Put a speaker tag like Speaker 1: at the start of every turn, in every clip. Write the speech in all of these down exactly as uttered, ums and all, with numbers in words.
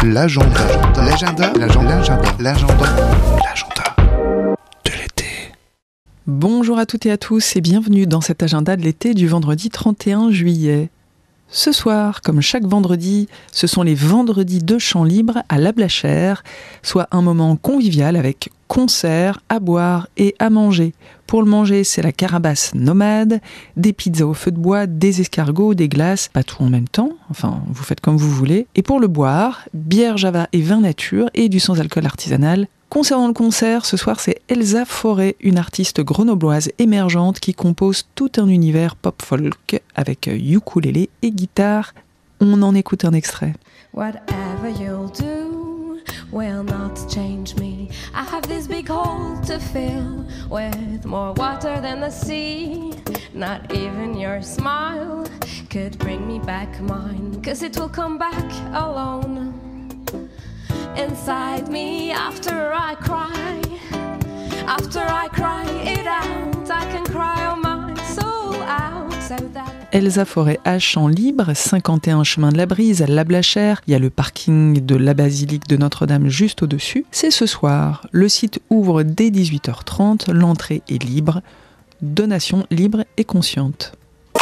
Speaker 1: L'agenda. L'agenda. L'agenda. L'agenda. L'agenda. L'agenda de l'été.
Speaker 2: Bonjour à toutes et à tous et bienvenue dans cet agenda de l'été du vendredi trente et un juillet. Ce soir, comme chaque vendredi, ce sont les vendredis de chant libre à La Blachère, soit un moment convivial avec concerts, à boire et à manger. Pour le manger, c'est la carabasse nomade, des pizzas au feu de bois, des escargots, des glaces, pas tout en même temps, enfin vous faites comme vous voulez. Et pour le boire, bière Java et vin nature et du sans-alcool artisanal. Concernant le concert, ce soir c'est Elsa Forêt, une artiste grenobloise émergente qui compose tout un univers pop-folk avec ukulélé et guitare. On en écoute un extrait.
Speaker 3: Whatever you'll do will not change me. I have this big hole to fill with more water than the sea. Not even your smile could bring me back mine, 'cause it will come back alone. Inside me after I cry, after I cry it out, I can cry all my soul out so that...
Speaker 2: Elsa Forêt à Chant Libre, cinquante et un chemin de la Brise à La Blachère. Il y a le parking de la basilique de Notre-Dame juste au-dessus. C'est ce soir. Le site ouvre dès dix-huit heures trente. L'entrée est libre. Donation libre et consciente.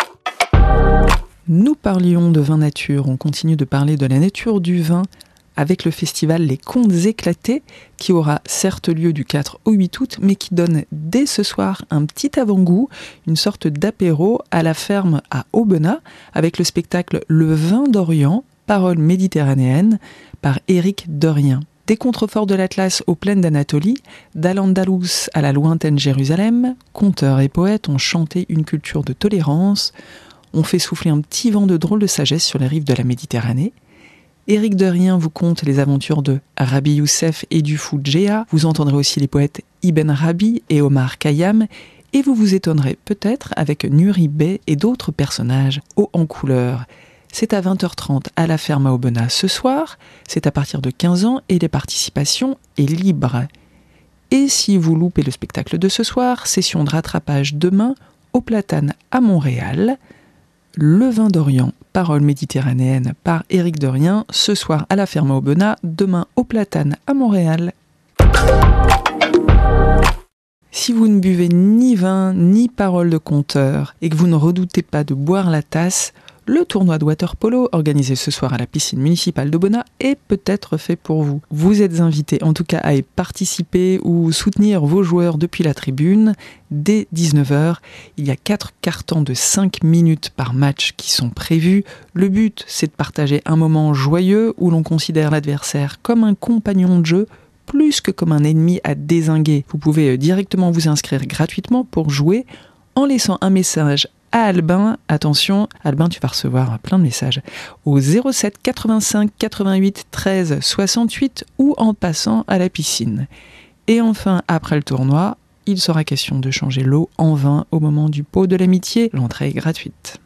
Speaker 2: Nous parlions de vin nature. On continue de parler de la nature du vin avec le festival Les Contes Éclatés, qui aura certes lieu du quatre au huit août, mais qui donne dès ce soir un petit avant-goût, une sorte d'apéro à la ferme à Aubenas, avec le spectacle Le Vin d'Orient, paroles méditerranéennes, par Éric Derrien. Des contreforts de l'Atlas aux plaines d'Anatolie, d'Al-Andalus à la lointaine Jérusalem, conteurs et poètes ont chanté une culture de tolérance, ont fait souffler un petit vent de drôle de sagesse sur les rives de la Méditerranée. Éric Derrien vous conte les aventures de Rabbi Youssef et du fou Djéa. Vous entendrez aussi les poètes Ibn Rabi et Omar Khayyam. Et vous vous étonnerez peut-être avec Nuri Bey et d'autres personnages hauts en couleur. C'est à vingt heures trente à la ferme à Aubenas ce soir. C'est à partir de quinze ans et les participations est libre. Et si vous loupez le spectacle de ce soir, session de rattrapage demain au Platane à Montréal. Le Vin d'Orient, paroles méditerranéennes par Éric Derrien, ce soir à la ferme à Aubenas, demain au Platane à Montréal. Si vous ne buvez ni vin ni paroles de conteur et que vous ne redoutez pas de boire la tasse, le tournoi de water-polo organisé ce soir à la piscine municipale d'Aubenas est peut-être fait pour vous. Vous êtes invités en tout cas à y participer ou soutenir vos joueurs depuis la tribune. Dès dix-neuf heures, il y a quatre cartons de cinq minutes par match qui sont prévus. Le but, c'est de partager un moment joyeux où l'on considère l'adversaire comme un compagnon de jeu plus que comme un ennemi à dézinguer. Vous pouvez directement vous inscrire gratuitement pour jouer en laissant un message à Albin. Attention, Albin, tu vas recevoir plein de messages au zéro sept quatre-vingt-cinq quatre-vingt-huit treize soixante-huit ou en passant à la piscine. Et enfin, après le tournoi, il sera question de changer l'eau en vin au moment du pot de l'amitié. L'entrée est gratuite.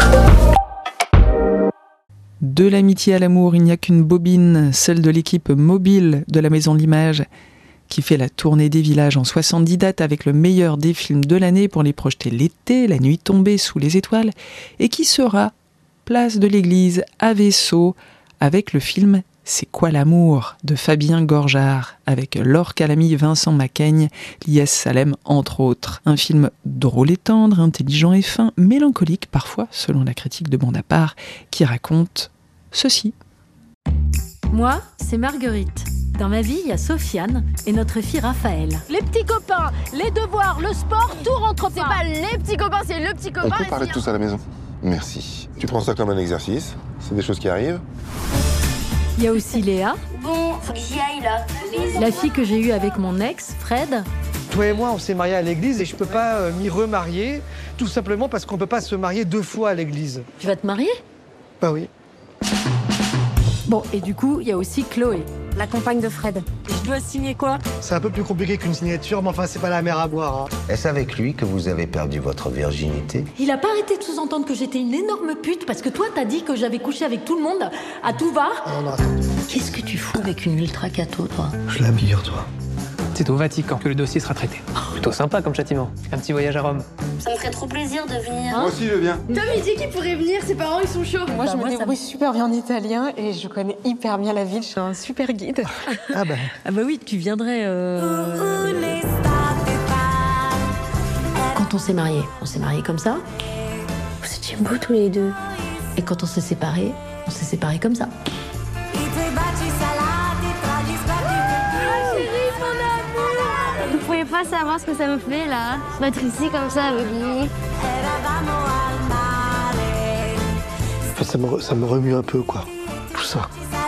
Speaker 2: De l'amitié à l'amour, il n'y a qu'une bobine, celle de l'équipe mobile de la Maison de l'Image, qui fait la tournée des villages en soixante-dix dates avec le meilleur des films de l'année pour les projeter l'été, la nuit tombée sous les étoiles, et qui sera place de l'église à Vaisseau avec le film C'est quoi l'amour de Fabien Gorjard, avec Laure Calamy, Vincent Macaigne, Lies Salem entre autres. Un film drôle et tendre, intelligent et fin, mélancolique parfois selon la critique de Bande à part, qui raconte ceci.
Speaker 4: Moi, c'est Marguerite. Dans ma vie, il y a Sofiane et notre fille Raphaël.
Speaker 5: Les petits copains, les devoirs, le sport, tout rentre pas. C'est pas les petits copains, c'est le petit copain.
Speaker 6: On peut parler de tout ça à la maison. Merci. Tu prends ça comme un exercice. C'est des choses qui arrivent.
Speaker 4: Il y a aussi Léa.
Speaker 7: Bon, faut que j'y aille là.
Speaker 4: La fille que j'ai eue avec mon ex, Fred.
Speaker 8: Toi et moi, on s'est mariés à l'église et je peux pas euh, m'y remarier, tout simplement parce qu'on peut pas se marier deux fois à l'église.
Speaker 4: Tu vas te marier ?
Speaker 8: Bah oui.
Speaker 4: Bon, et du coup, il y a aussi Chloé.
Speaker 5: La compagne de Fred.
Speaker 4: Je dois signer quoi ?
Speaker 8: C'est un peu plus compliqué qu'une signature, mais enfin, c'est pas la mer à boire. Hein.
Speaker 9: Est-ce avec lui que vous avez perdu votre virginité ?
Speaker 4: Il a pas arrêté de sous-entendre que j'étais une énorme pute parce que toi, t'as dit que j'avais couché avec tout le monde, à tout va.
Speaker 8: Non, non, attends.
Speaker 4: Qu'est-ce que tu fous avec une ultra cato, toi ?
Speaker 8: Je l'abille, toi.
Speaker 10: c'est au Vatican que le dossier sera traité. Plutôt sympa comme châtiment. Un petit voyage à Rome.
Speaker 7: Ça me ferait trop plaisir de venir.
Speaker 6: Moi aussi, je viens.
Speaker 5: Tom, il dit qu'il pourrait venir, ses parents, ils sont chauds.
Speaker 11: Moi, je bah, me moi, débrouille ça... super bien en italien et je connais hyper bien la ville. Je suis un super guide.
Speaker 8: Ah bah,
Speaker 4: ah bah oui, tu viendrais... Euh... Quand on s'est mariés, on s'est mariés comme ça.
Speaker 7: Vous étiez beaux tous les deux.
Speaker 4: Et quand on s'est séparés, on s'est séparés comme ça.
Speaker 7: Vous pouvez pas savoir ce que ça me fait là, d'être ici comme ça avec lui.
Speaker 8: ça me, ça me remue un peu, quoi, tout ça.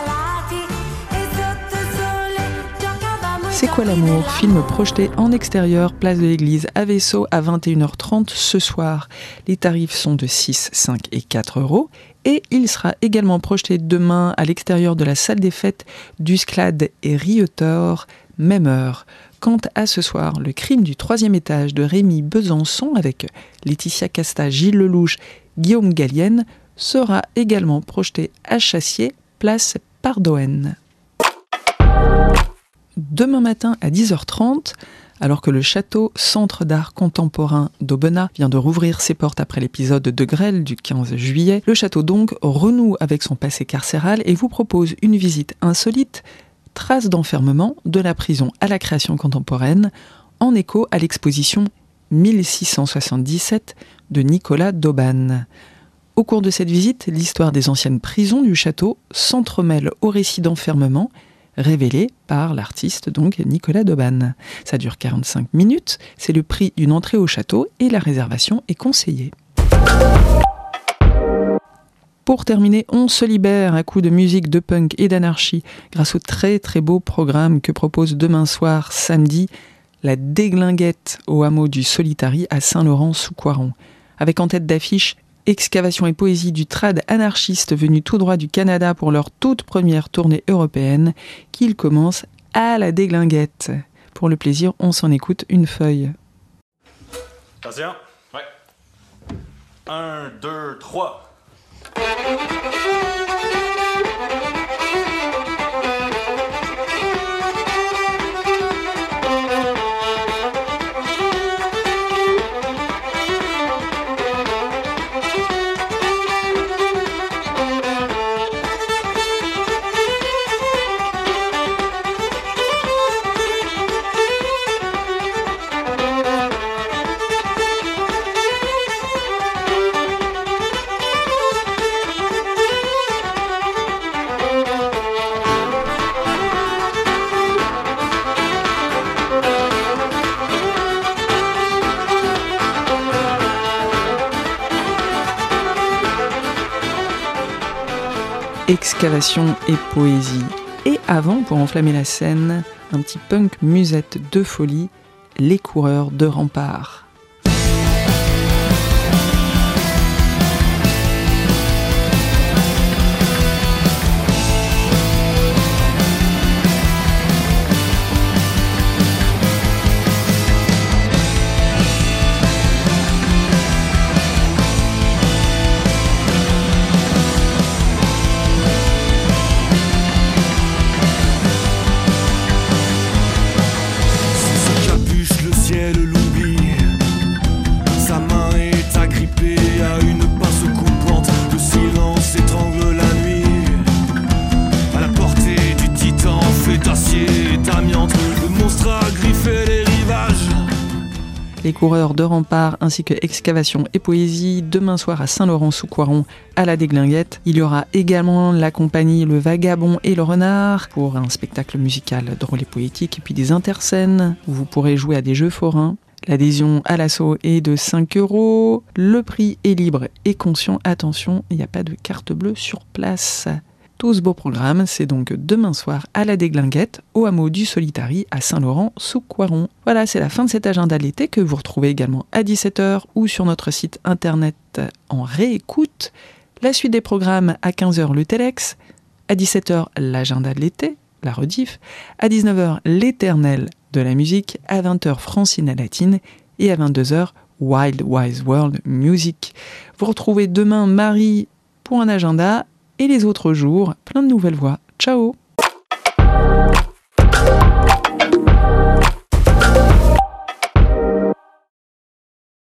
Speaker 2: C'est quoi l'amour ? Film projeté en extérieur, place de l'église à Vaisseau à vingt et une heures trente ce soir. Les tarifs sont de six, cinq et quatre euros. Et il sera également projeté demain à l'extérieur de la salle des fêtes du Sclad et Rietor, même heure. Quant à ce soir, Le crime du troisième étage de Rémi Besançon avec Laetitia Casta, Gilles Lelouch, Guillaume Gallienne sera également projeté à Chassier, place Pardoën. Demain matin à dix heures trente, alors que le château Centre d'art contemporain d'Aubenas vient de rouvrir ses portes après l'épisode de grêle du quinze juillet, le château donc renoue avec son passé carcéral et vous propose une visite insolite, traces d'enfermement de la prison à la création contemporaine, en écho à l'exposition mille six cent soixante-dix-sept de Nicolas d'Auban. Au cours de cette visite, l'histoire des anciennes prisons du château s'entremêle au récit d'enfermement révélé par l'artiste donc Nicolas d'Auban. Ça dure quarante-cinq minutes, c'est le prix d'une entrée au château et la réservation est conseillée. Pour terminer, on se libère à coups de musique, de punk et d'anarchie grâce au très très beau programme que propose demain soir, samedi, la Déglinguette au hameau du Solitari à Saint-Laurent-sous-Coiron. Avec en tête d'affiche Excavation et poésie du trad anarchiste venu tout droit du Canada pour leur toute première tournée européenne, qu'ils commencent à la Déglinguette. Pour le plaisir, on s'en écoute une feuille.
Speaker 12: Attention. Ouais. Un, deux, trois.
Speaker 2: Excavation et poésie. Et avant, pour enflammer la scène, un petit punk musette de folie, Les coureurs de rempart. Les coureurs de rempart ainsi que Excavation et poésie demain soir à Saint-Laurent-sous-Coiron à la Déglinguette. Il y aura également la compagnie Le Vagabond et le Renard pour un spectacle musical drôle et poétique et puis des interscènes où vous pourrez jouer à des jeux forains. L'adhésion à l'assaut est de cinq euros. Le prix est libre et conscient. Attention, il n'y a pas de carte bleue sur place. Tout ce beau programme, c'est donc demain soir à la Déglinguette, au hameau du Solitari, à Saint-Laurent-sous-Coiron. Voilà, c'est la fin de cet agenda de l'été que vous retrouvez également à dix-sept heures ou sur notre site internet en réécoute. La suite des programmes à quinze heures, le Telex. À dix-sept heures, l'agenda de l'été, la rediff. À dix-neuf heures, l'éternel de la musique. À vingt heures, Francine Latine. Et à vingt-deux heures, Wild Wise World Music. Vous retrouvez demain Marie pour un agenda. Et les autres jours, plein de nouvelles voix. Ciao!